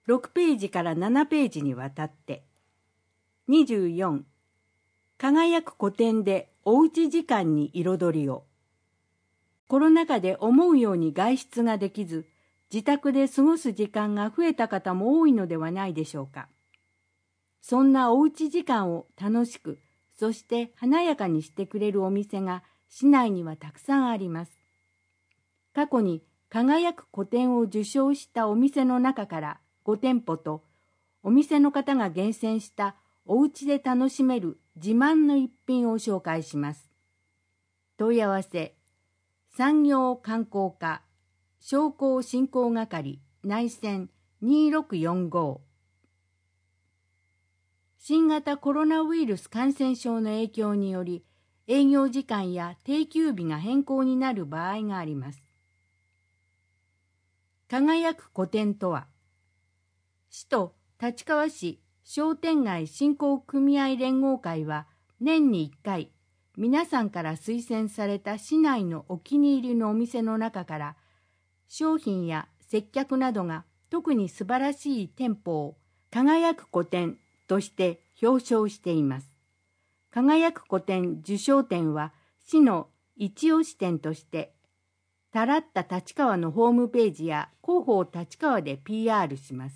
6ページから7ページにわたって。24、輝く古典でおうち時間に彩りを。コロナ禍で思うように外出ができず、自宅で過ごす時間が増えた方も多いのではないでしょうか。そんなおうち時間を楽しく、そして華やかにしてくれるお店が市内にはたくさんあります。過去に輝く古典を受賞したお店の中から5店舗と、お店の方が厳選したおうちで楽しめる自慢の一品を紹介します。問い合わせ、産業観光課商工振興係内線2645。新型コロナウイルス感染症の影響により、営業時間や定休日が変更になる場合があります。輝く古典とは、市と立川市商店街振興組合連合会は年に1回、皆さんから推薦された市内のお気に入りのお店の中から、商品や接客などが特に素晴らしい店舗を輝く古典として表彰しています。輝く古典受賞店は市の一押し店として、たらった立川のホームページや広報立川で PR します。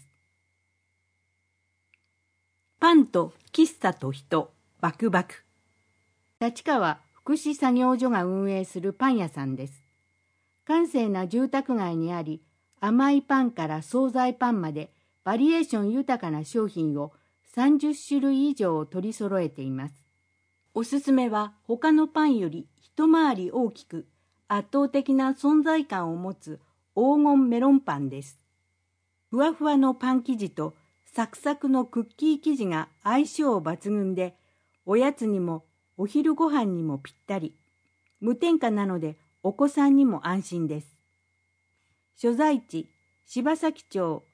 パンと喫茶と人、バクバク。立川福祉作業所が運営するパン屋さんです。閑静な住宅街にあり、甘いパンから惣菜パンまでバリエーション豊かな商品を30種類以上取り揃えています。おすすめは他のパンより一回り大きく圧倒的な存在感を持つ黄金メロンパンです。ふわふわのパン生地とサクサクのクッキー生地が相性抜群で、おやつにもお昼ご飯にもぴったり。無添加なのでお子さんにも安心です。所在地、柴崎町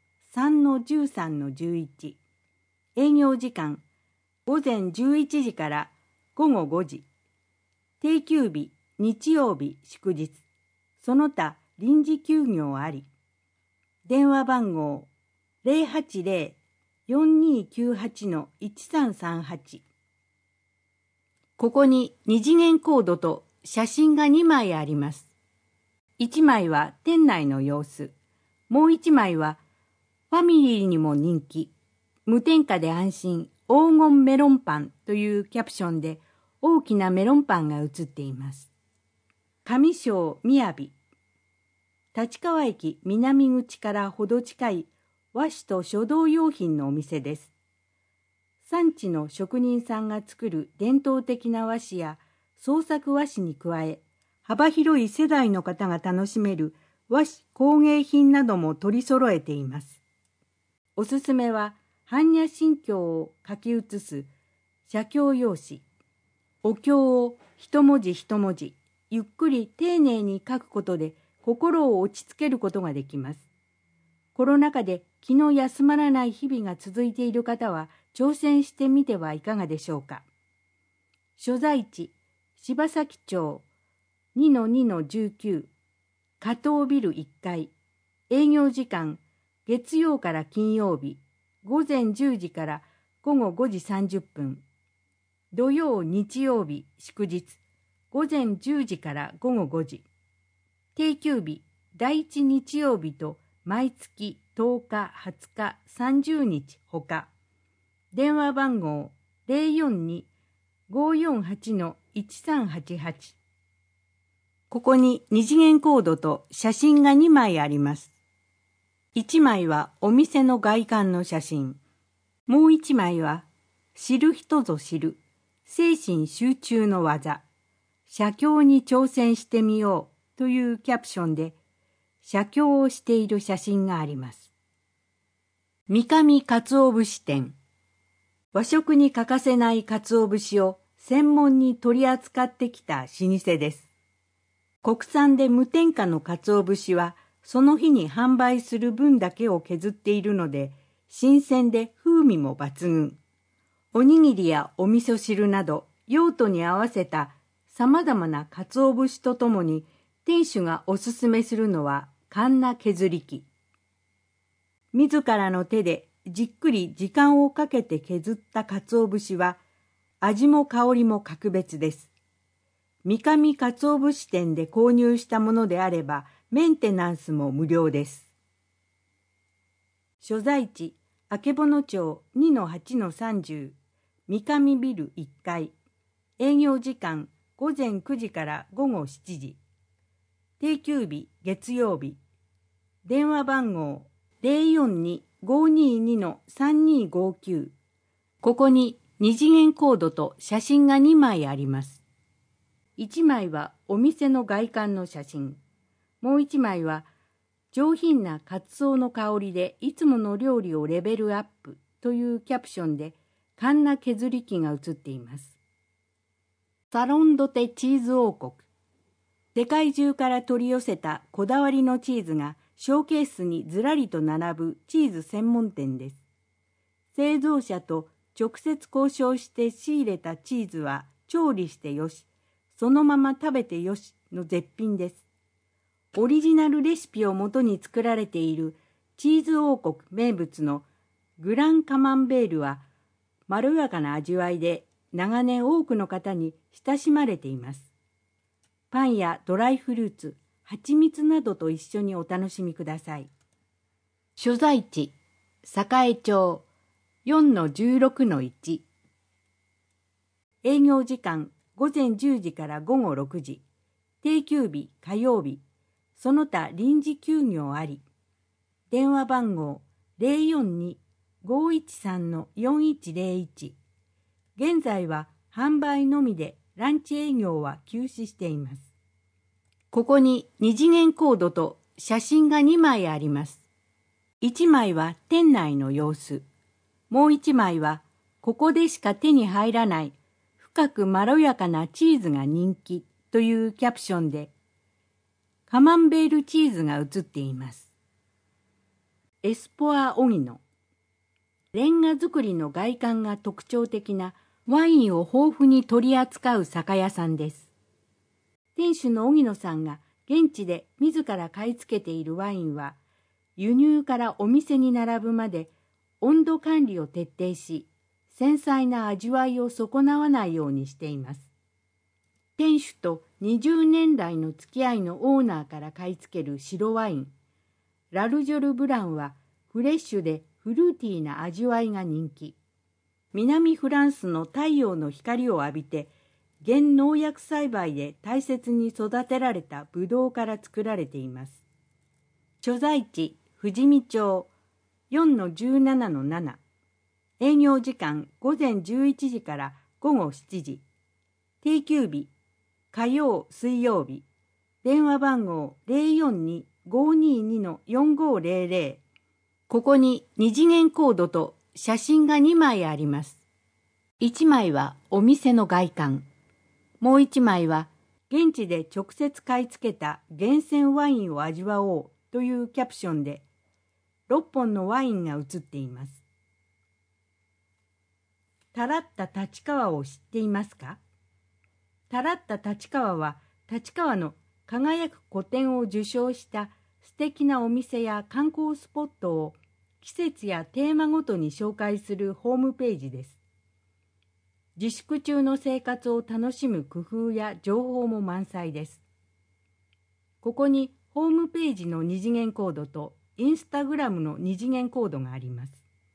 3-13-11。営業時間、午前11時から午後5時。定休日、日曜日、祝日。その他臨時休業あり。電話番号、080-4298-1338。ここに二次元コードと写真が2枚あります。1枚は店内の様子。もう1枚はファミリーにも人気。無添加で安心黄金メロンパンというキャプションで大きなメロンパンが写っています。上庄みやび。立川駅南口からほど近い和紙と書道用品のお店です。産地の職人さんが作る伝統的な和紙や創作和紙に加え、幅広い世代の方が楽しめる和紙工芸品なども取り揃えています。おすすめは般若心経を書き写す写経用紙。お経を一文字一文字、ゆっくり丁寧に書くことで心を落ち着けることができます。コロナ禍で気の休まらない日々が続いている方は挑戦してみてはいかがでしょうか。所在地、柴崎町 2-2-19、加藤ビル1階。営業時間、月曜から金曜日、午前10時から午後5時30分。土曜、日曜日、祝日、午前10時から午後5時。定休日、第1日曜日と毎月10日、20日、30日ほか。電話番号 042-548-1388。ここに二次元コードと写真が2枚あります。1枚はお店の外観の写真。もう1枚は知る人ぞ知る精神集中の技。写経に挑戦してみようというキャプションで写経をしている写真があります。三上鰹節店。和食に欠かせない鰹節を専門に取り扱ってきた老舗です。国産で無添加の鰹節はその日に販売する分だけを削っているので新鮮で風味も抜群。おにぎりやお味噌汁など用途に合わせたさまざまな鰹節とともに店主がおすすめするのはかんな削り器。 自らの手でじっくり時間をかけて削った鰹節は味も香りも格別です。三上鰹節店で購入したものであればメンテナンスも無料です。所在地、曙町 2-8-30 三上ビル1階。営業時間午前9時から午後7時。定休日月曜日。電話番号 042-522-3259。ここに二次元コードと写真が2枚あります。1枚はお店の外観の写真。もう1枚は上品なカツオの香りでいつもの料理をレベルアップというキャプションでカンナ削り器が写っています。サロンドテチーズ王国。世界中から取り寄せたこだわりのチーズがショーケースにずらりと並ぶチーズ専門店です。製造者と直接交渉して仕入れたチーズは調理してよし、そのまま食べてよしの絶品です。オリジナルレシピをもとに作られているチーズ王国名物のグランカマンベールはまろやかな味わいで長年多くの方に親しまれています。パンやドライフルーツ、蜂蜜などと一緒にお楽しみください。所在地、栄町 4-16-1。営業時間午前10時から午後6時。定休日火曜日。その他臨時休業あり。電話番号 042-513-4101。現在は販売のみでランチ営業は休止しています。ここに二次元コードと写真が2枚あります。1枚は店内の様子。もう1枚はここでしか手に入らない深くまろやかなチーズが人気というキャプションでカマンベールチーズが写っています。エスポアオギノ。レンガ造りの外観が特徴的なワインを豊富に取り扱う酒屋さんです。店主の荻野さんが現地で自ら買い付けているワインは、輸入からお店に並ぶまで温度管理を徹底し、繊細な味わいを損なわないようにしています。店主と20年来の付き合いのオーナーから買い付ける白ワイン、ラルジョルブランはフレッシュでフルーティーな味わいが人気。南フランスの太陽の光を浴びて、原農薬栽培で大切に育てられたブドウから作られています。所在地、富士見町 4-17-7。営業時間午前11時から午後7時。定休日、火曜、水曜日。電話番号 042-522-4500。ここに二次元コードと写真が2枚あります。1枚はお店の外観。もう1枚は現地で直接買い付けた厳選ワインを味わおうというキャプションで6本のワインが写っています。たらった立川を知っていますか？たらった立川は立川の輝く個展を受賞した素敵なお店や観光スポットを季節やテーマごとに紹介するホームページです。自粛中の生活を楽しむ工夫や情報も満載です。ここにホームページの二次元コードとインスタグラムの二次元コードがあります。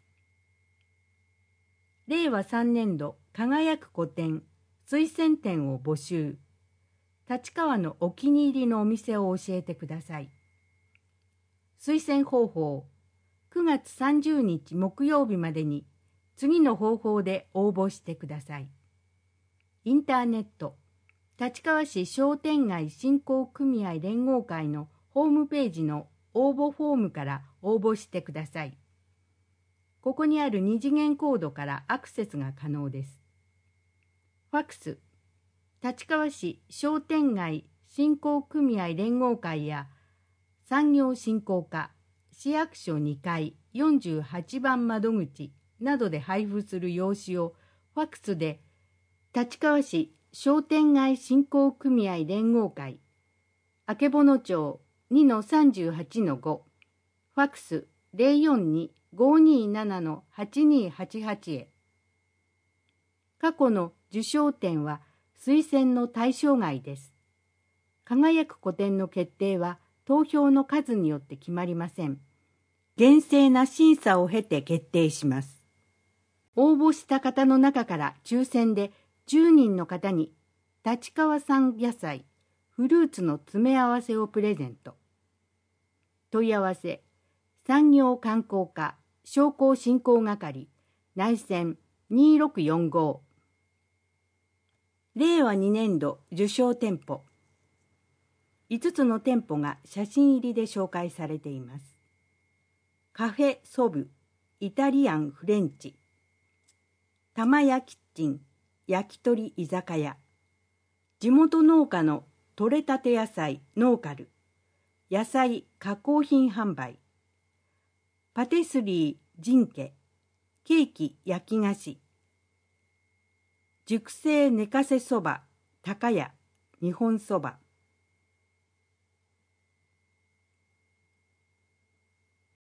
令和3年度輝く個展推薦展を募集。立川のお気に入りのお店を教えてください。推薦方法。9月30日木曜日までに次の方法で応募してください。インターネット、立川市商店街振興組合連合会のホームページの応募フォームから応募してください。ここにある二次元コードからアクセスが可能です。ファクス、立川市商店街振興組合連合会や産業振興課、市役所2階48番窓口などで配布する用紙をファックスで立川市商店街振興組合連合会曙町 2-38-5 ファックス 042-527-8288へ。過去の受賞点は推薦の対象外です。輝く個展の決定は投票の数によって決まりません。厳正な審査を経て決定します。応募した方の中から抽選で10人の方に立川産野菜、フルーツの詰め合わせをプレゼント。問い合わせ、産業観光課商工振興係内線2645。令和2年度受賞店舗。5つの店舗が写真入りで紹介されています。カフェソブ、イタリアンフレンチ。玉屋キッチン、焼き鳥居酒屋。地元農家の取れたて野菜ノーカル。野菜加工品販売。パティスリージンケ、ケーキ焼き菓子。熟成寝かせそば高屋、日本そば。